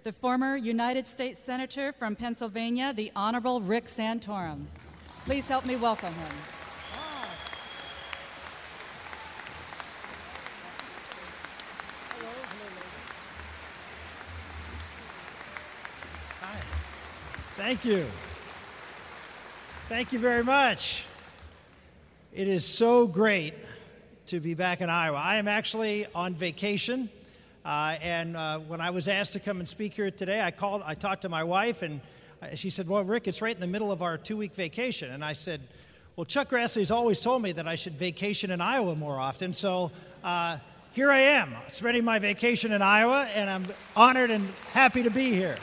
the former United States Senator from Pennsylvania, the Honorable Rick Santorum. Please help me welcome him. Hi. Thank you. Thank you very much. It is so great to be back in Iowa. I am actually on vacation, and when I was asked to come and speak here today, I talked to my wife, and she said, well, Rick, it's right in the middle of our 2-week vacation. And I said, well, Chuck Grassley's always told me that I should vacation in Iowa more often, so here I am, spending my vacation in Iowa, and I'm honored and happy to be here.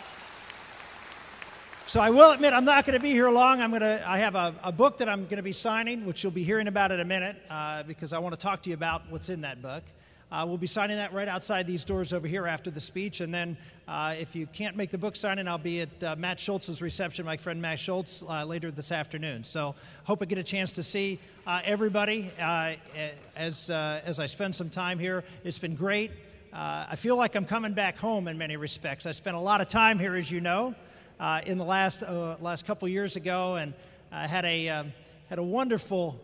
So I will admit I'm not going to be here long. I have a book that I'm going to be signing, which you'll be hearing about in a minute, because I want to talk to you about what's in that book. We'll be signing that right outside these doors over here after the speech, and then if you can't make the book signing, I'll be at Matt Schultz's reception, my friend Matt Schultz, later this afternoon. So hope I get a chance to see everybody as I spend some time here. It's been great. I feel like I'm coming back home in many respects. I spent a lot of time here, as you know. In the last couple years ago, and I had a wonderful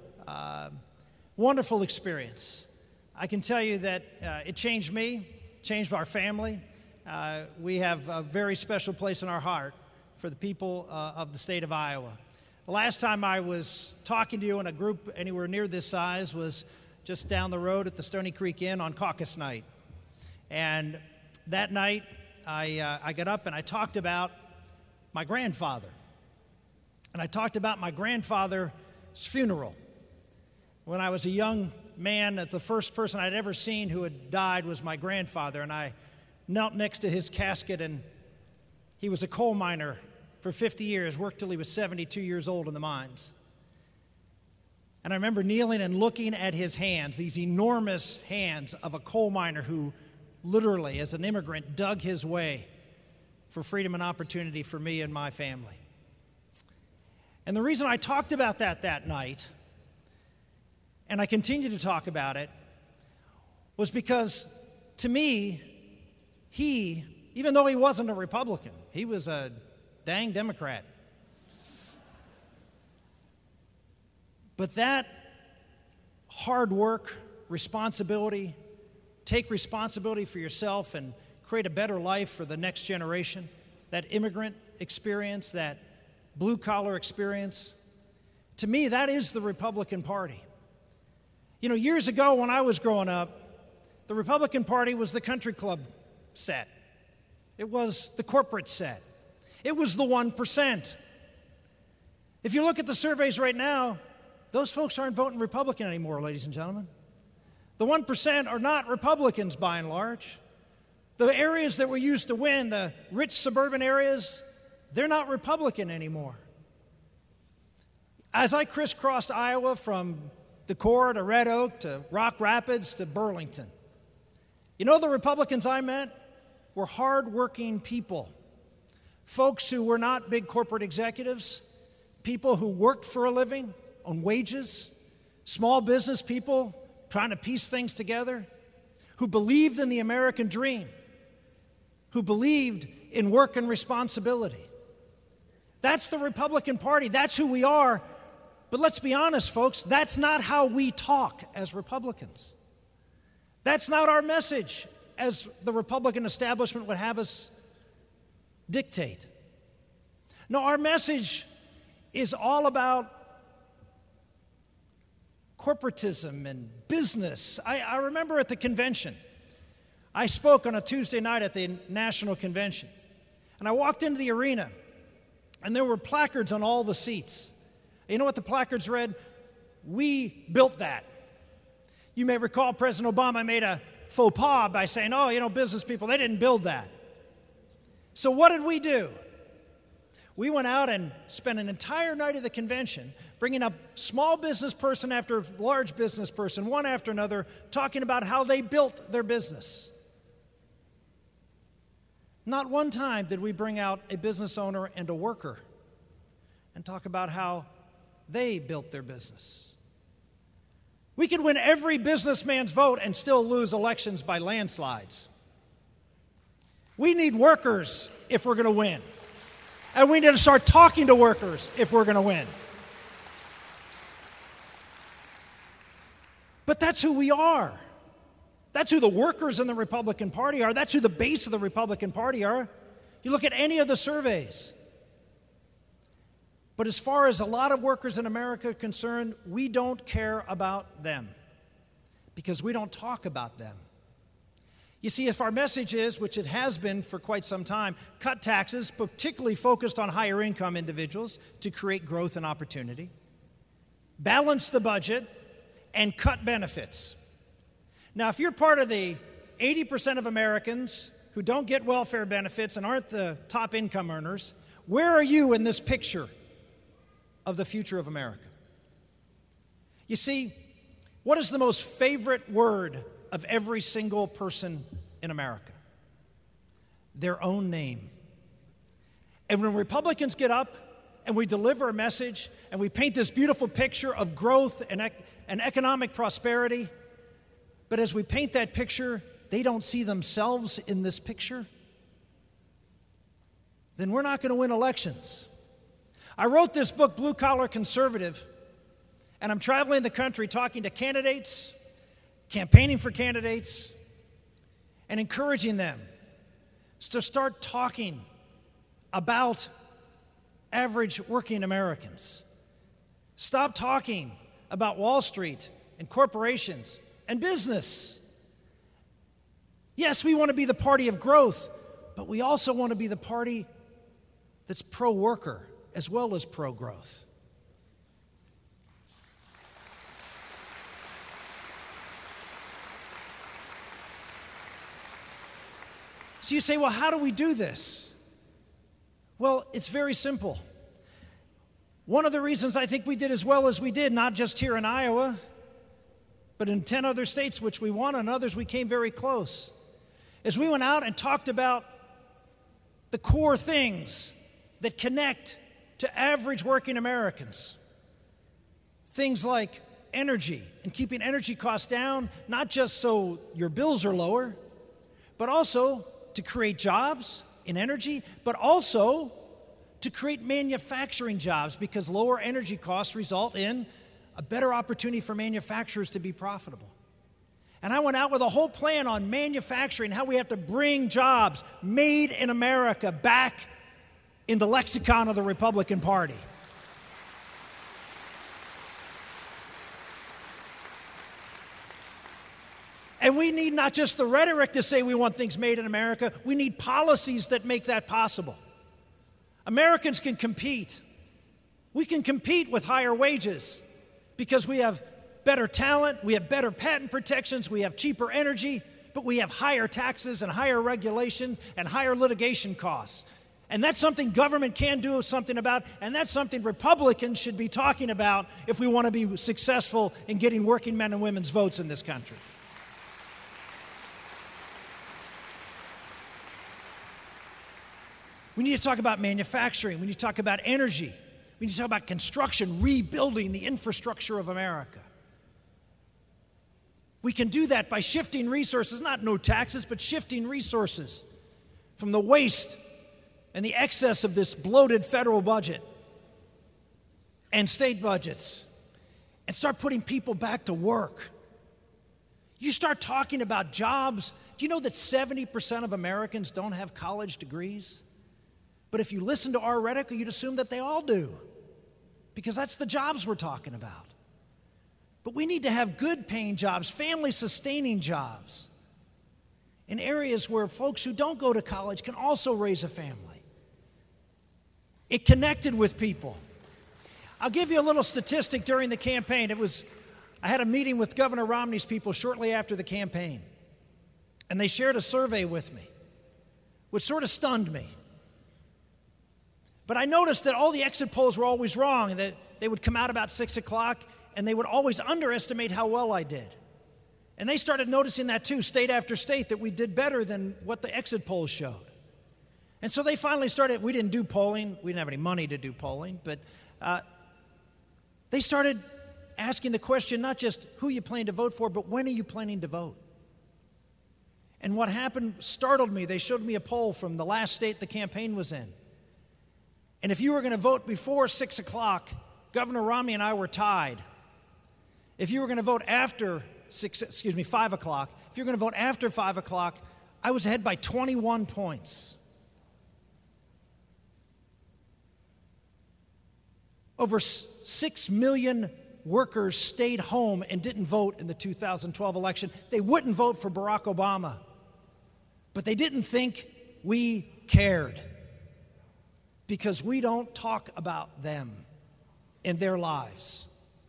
experience. I can tell you that it changed me, changed our family. We have a very special place in our heart for the people of the state of Iowa. The last time I was talking to you in a group anywhere near this size was just down the road at the Stony Creek Inn on caucus night. And that night, I got up and I talked about my grandfather. And I talked about my grandfather's funeral. When I was a young man, the first person I'd ever seen who had died was my grandfather, and I knelt next to his casket, and he was a coal miner for 50 years, worked till he was 72 years old in the mines. And I remember kneeling and looking at his hands, these enormous hands of a coal miner who literally, as an immigrant, dug his way for freedom and opportunity for me and my family. And the reason I talked about that night, and I continue to talk about it, was because to me, he, even though he wasn't a Republican, he was a dang Democrat. But that hard work, responsibility, take responsibility for yourself and create a better life for the next generation, that immigrant experience, that blue-collar experience. To me, that is the Republican Party. You know, years ago when I was growing up, the Republican Party was the country club set. It was the corporate set. It was the 1%. If you look at the surveys right now, those folks aren't voting Republican anymore, ladies and gentlemen. The 1% are not Republicans by and large. The areas that were used to win, the rich suburban areas, they're not Republican anymore. As I crisscrossed Iowa from Decorah to Red Oak to Rock Rapids to Burlington, you know the Republicans I met were hardworking people, folks who were not big corporate executives, people who worked for a living on wages, small business people trying to piece things together, who believed in the American dream, who believed in work and responsibility. That's the Republican Party. That's who we are. But let's be honest, folks, that's not how we talk as Republicans. That's not our message as the Republican establishment would have us dictate. No, our message is all about corporatism and business. I remember at the convention, I spoke on a Tuesday night at the National Convention, and I walked into the arena, and there were placards on all the seats. You know what the placards read? We built that. You may recall President Obama made a faux pas by saying, oh, you know, business people, they didn't build that. So what did we do? We went out and spent an entire night of the convention bringing up small business person after large business person, one after another, talking about how they built their business. Not one time did we bring out a business owner and a worker and talk about how they built their business. We could win every businessman's vote and still lose elections by landslides. We need workers if we're going to win. And we need to start talking to workers if we're going to win. But that's who we are. That's who the workers in the Republican Party are. That's who the base of the Republican Party are. You look at any of the surveys. But as far as a lot of workers in America are concerned, we don't care about them because we don't talk about them. You see, if our message is, which it has been for quite some time, cut taxes, particularly focused on higher income individuals to create growth and opportunity, balance the budget, and cut benefits. Now, if you're part of the 80% of Americans who don't get welfare benefits and aren't the top income earners, where are you in this picture of the future of America? You see, what is the most favorite word of every single person in America? Their own name. And when Republicans get up and we deliver a message and we paint this beautiful picture of growth and economic prosperity, but as we paint that picture, they don't see themselves in this picture, then we're not going to win elections. I wrote this book, Blue Collar Conservative, and I'm traveling the country talking to candidates, campaigning for candidates, and encouraging them to start talking about average working Americans. Stop talking about Wall Street and corporations and business. Yes, we want to be the party of growth, but we also want to be the party that's pro-worker as well as pro-growth. So you say, well, how do we do this? Well, it's very simple. One of the reasons I think we did as well as we did, not just here in Iowa, but in 10 other states which we won, and others we came very close, is we went out and talked about the core things that connect to average working Americans. Things like energy and keeping energy costs down, not just so your bills are lower, but also to create jobs in energy, but also to create manufacturing jobs because lower energy costs result in a better opportunity for manufacturers to be profitable. And I went out with a whole plan on manufacturing, how we have to bring jobs made in America back in the lexicon of the Republican Party. And we need not just the rhetoric to say we want things made in America, we need policies that make that possible. Americans can compete. We can compete with higher wages because we have better talent, we have better patent protections, we have cheaper energy, but we have higher taxes and higher regulation and higher litigation costs. And that's something government can do something about, and that's something Republicans should be talking about if we want to be successful in getting working men and women's votes in this country. We need to talk about manufacturing. We need to talk about energy. We need to talk about construction, rebuilding the infrastructure of America. We can do that by shifting resources, not no taxes, but shifting resources from the waste and the excess of this bloated federal budget and state budgets and start putting people back to work. You start talking about jobs. Do you know that 70% of Americans don't have college degrees? But if you listen to our rhetoric, you'd assume that they all do, because that's the jobs we're talking about. But we need to have good-paying jobs, family-sustaining jobs, in areas where folks who don't go to college can also raise a family. It connected with people. I'll give you a little statistic during the campaign. I had a meeting with Governor Romney's people shortly after the campaign, and they shared a survey with me, which sort of stunned me. But I noticed that all the exit polls were always wrong, and that they would come out about 6 o'clock, and they would always underestimate how well I did. And they started noticing that too, state after state, that we did better than what the exit polls showed. And so they finally started, we didn't do polling, we didn't have any money to do polling, but they started asking the question, not just who you plan to vote for, but when are you planning to vote? And what happened startled me. They showed me a poll from the last state the campaign was in. And if you were going to vote before 6 o'clock, Governor Romney and I were tied. If you were going to vote after 5 o'clock, if you're going to vote after 5 o'clock, I was ahead by 21 points. Over 6 million workers stayed home and didn't vote in the 2012 election. They wouldn't vote for Barack Obama, but they didn't think we cared because we don't talk about them and their lives.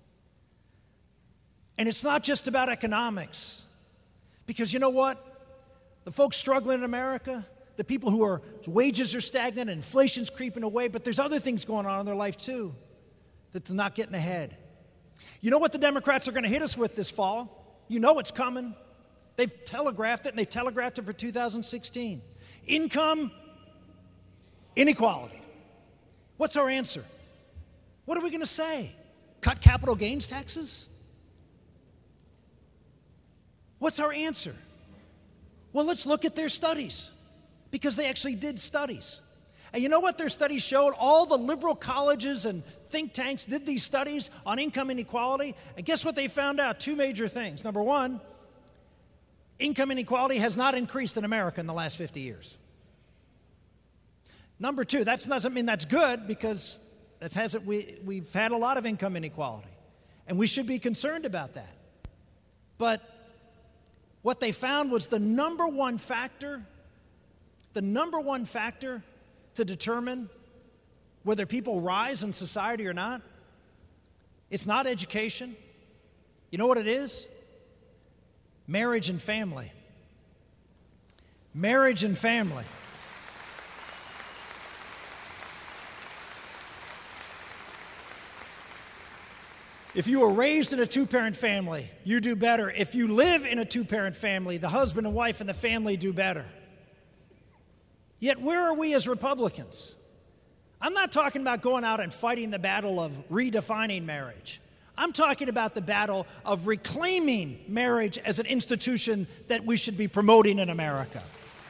And it's not just about economics, because you know what? The folks struggling in America, the people whose wages are stagnant and inflation's creeping away, but there's other things going on in their life too that's not getting ahead. You know what the Democrats are going to hit us with this fall? You know it's coming. They've telegraphed it, and they've telegraphed it for 2016. Income inequality. What's our answer? What are we going to say? Cut capital gains taxes? What's our answer? Well, let's look at their studies, because they actually did studies. And you know what their studies showed? All the liberal colleges and think tanks did these studies on income inequality, and guess what they found out? Two major things. Number one, income inequality has not increased in America in the last 50 years. Number two, that doesn't mean that's good, because we've had a lot of income inequality, and we should be concerned about that. But what they found was the number one factor to determine whether people rise in society or not, it's not education. You know what it is? Marriage and family. Marriage and family. If you were raised in a two-parent family, you do better. If you live in a two-parent family, the husband and wife and the family do better. Yet where are we as Republicans? I'm not talking about going out and fighting the battle of redefining marriage. I'm talking about the battle of reclaiming marriage as an institution that we should be promoting in America.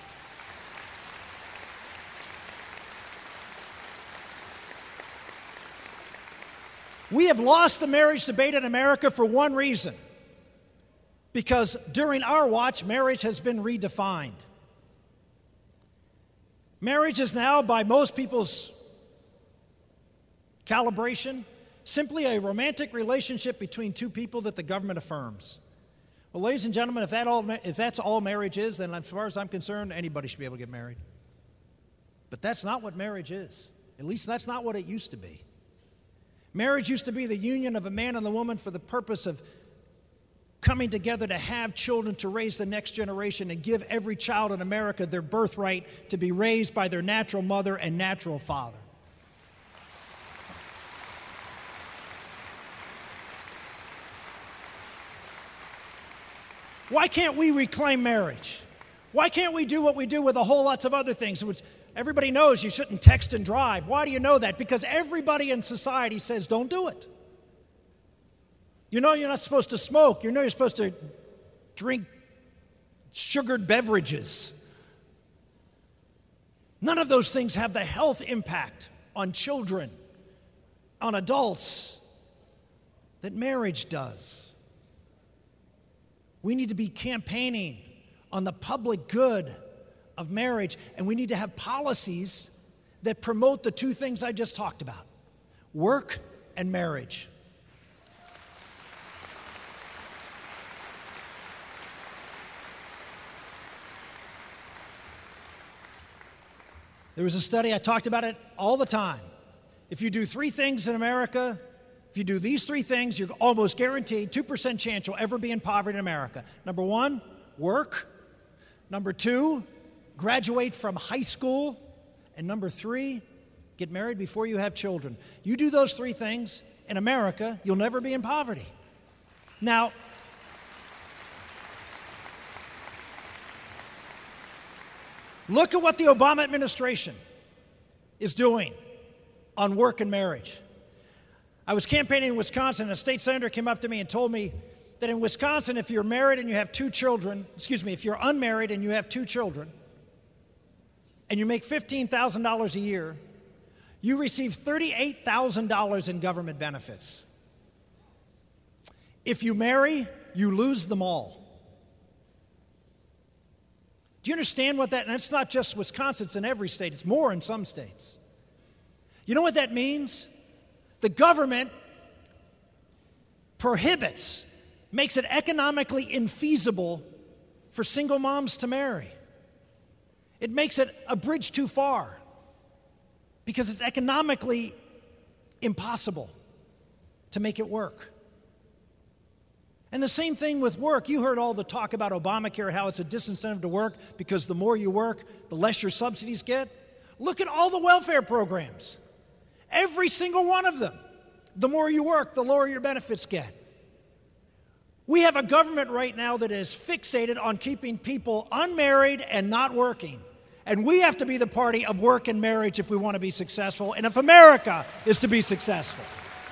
We have lost the marriage debate in America for one reason: because during our watch, marriage has been redefined. Marriage is now, by most people's calibration, simply a romantic relationship between two people that the government affirms. Well, ladies and gentlemen, if that's all marriage is, then as far as I'm concerned, anybody should be able to get married. But that's not what marriage is. At least that's not what it used to be. Marriage used to be the union of a man and a woman for the purpose of coming together to have children, to raise the next generation, and give every child in America their birthright to be raised by their natural mother and natural father. Why can't we reclaim marriage? Why can't we do what we do with a whole lots of other things? Which everybody knows you shouldn't text and drive. Why do you know that? Because everybody in society says don't do it. You know you're not supposed to smoke. You know you're supposed to drink sugared beverages. None of those things have the health impact on children, on adults, that marriage does. We need to be campaigning on the public good of marriage, and we need to have policies that promote the two things I just talked about: work and marriage. There was a study, I talked about it all the time. If you do three things in America, if you do these three things, you're almost guaranteed 2% chance you'll ever be in poverty in America. Number one, work. Number two, graduate from high school. And number three, get married before you have children. You do those three things in America, you'll never be in poverty. Now, look at what the Obama administration is doing on work and marriage. I was campaigning in Wisconsin, and a state senator came up to me and told me that in Wisconsin, if you're married and you have if you're unmarried and you have 2 children, and you make $15,000 a year, you receive $38,000 in government benefits. If you marry, you lose them all. Do you understand what that, and it's not just Wisconsin, it's in every state, it's more in some states. You know what that means? The government makes it economically infeasible for single moms to marry. It makes it a bridge too far because it's economically impossible to make it work. And the same thing with work. You heard all the talk about Obamacare, how it's a disincentive to work because the more you work, the less your subsidies get. Look at all the welfare programs. Every single one of them. The more you work, the lower your benefits get. We have a government right now that is fixated on keeping people unmarried and not working. And we have to be the party of work and marriage if we want to be successful, and if America is to be successful.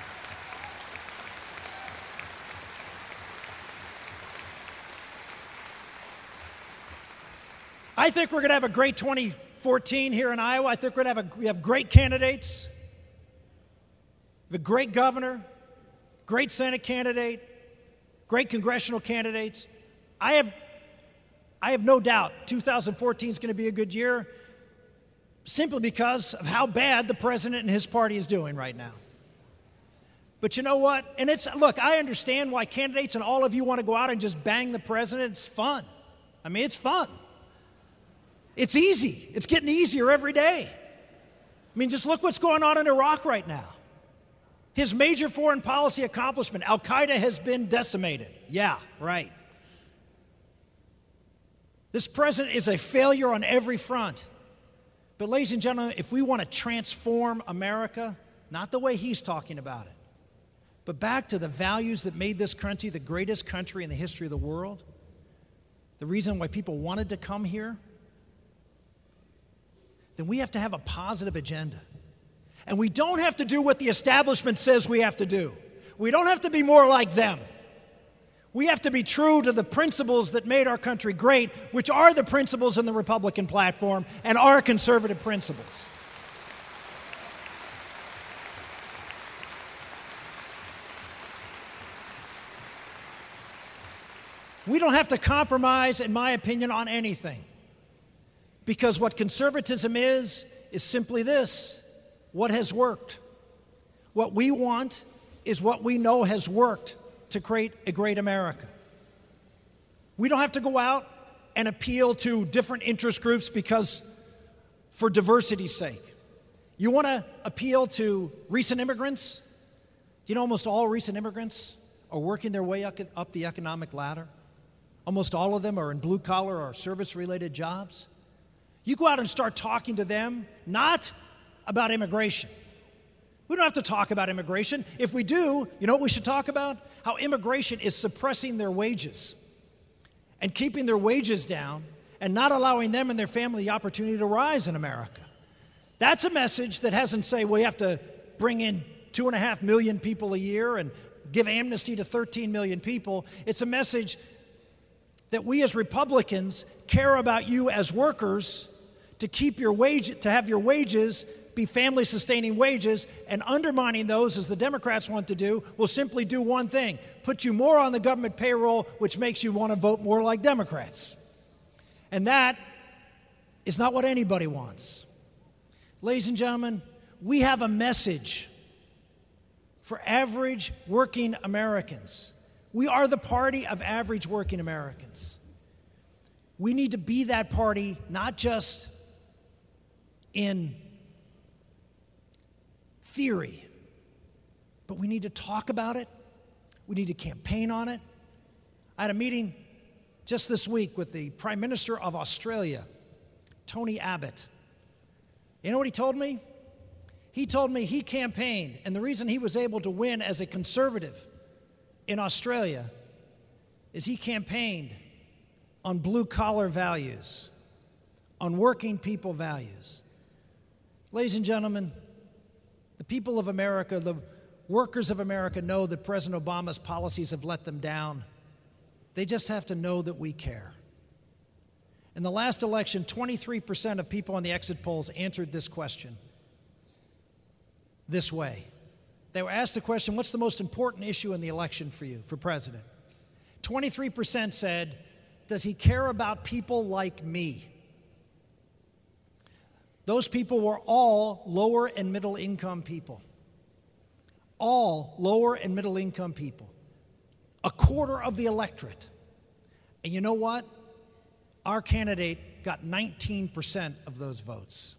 I think we're going to have a great 2014 here in Iowa. I think we have great candidates. We have a great governor, great Senate candidate, great congressional candidates. I have no doubt 2014 is going to be a good year simply because of how bad the president and his party is doing right now. But you know what? And look, I understand why candidates and all of you want to go out and just bang the president. It's fun. I mean, it's fun. It's easy. It's getting easier every day. I mean, just look what's going on in Iraq right now. His major foreign policy accomplishment, Al-Qaeda has been decimated. Yeah, right. This president is a failure on every front. But ladies and gentlemen, if we want to transform America, not the way he's talking about it, but back to the values that made this country the greatest country in the history of the world, the reason why people wanted to come here, then we have to have a positive agenda. And we don't have to do what the establishment says we have to do. We don't have to be more like them. We have to be true to the principles that made our country great, which are the principles in the Republican platform and our conservative principles. We don't have to compromise, in my opinion, on anything. Because what conservatism is simply this: what has worked. What we want is what we know has worked to create a great America. We don't have to go out and appeal to different interest groups for diversity's sake. You want to appeal to recent immigrants? You know, almost all recent immigrants are working their way up the economic ladder. Almost all of them are in blue-collar or service-related jobs. You go out and start talking to them, not about immigration. We don't have to talk about immigration. If we do, you know what we should talk about? How immigration is suppressing their wages and keeping their wages down and not allowing them and their family the opportunity to rise in America. That's a message that hasn't said we have to bring in 2.5 million people a year and give amnesty to 13 million people. It's a message that we as Republicans care about you as workers to have your wages be family-sustaining wages, and undermining those, as the Democrats want to do, will simply do one thing: put you more on the government payroll, which makes you want to vote more like Democrats. And that is not what anybody wants. Ladies and gentlemen, we have a message for average working Americans. We are the party of average working Americans. We need to be that party, not just in theory, but we need to talk about it. We need to campaign on it. I had a meeting just this week with the Prime Minister of Australia, Tony Abbott. You know what he told me? He told me he campaigned, and the reason he was able to win as a conservative in Australia is he campaigned on blue-collar values, on working people values. Ladies and gentlemen, the people of America, the workers of America know that President Obama's policies have let them down They just have to know that we care. In the last election, 23% of people on the exit polls answered this question this way. They were asked the question, what's the most important issue in the election for you, for president? 23% said, does he care about people like me? Those people were all lower and middle income people. All lower and middle income people. A quarter of the electorate. And you know what? Our candidate got 19% of those votes.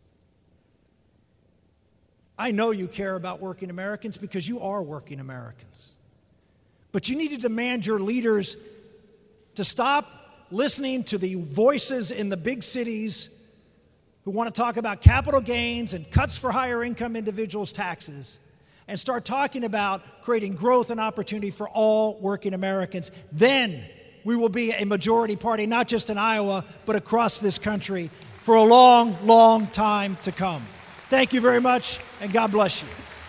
I know you care about working Americans because you are working Americans. But you need to demand your leaders to stop listening to the voices in the big cities who want to talk about capital gains and cuts for higher income individuals' taxes and start talking about creating growth and opportunity for all working Americans. Then we will be a majority party, not just in Iowa, but across this country for a long, long time to come. Thank you very much, and God bless you.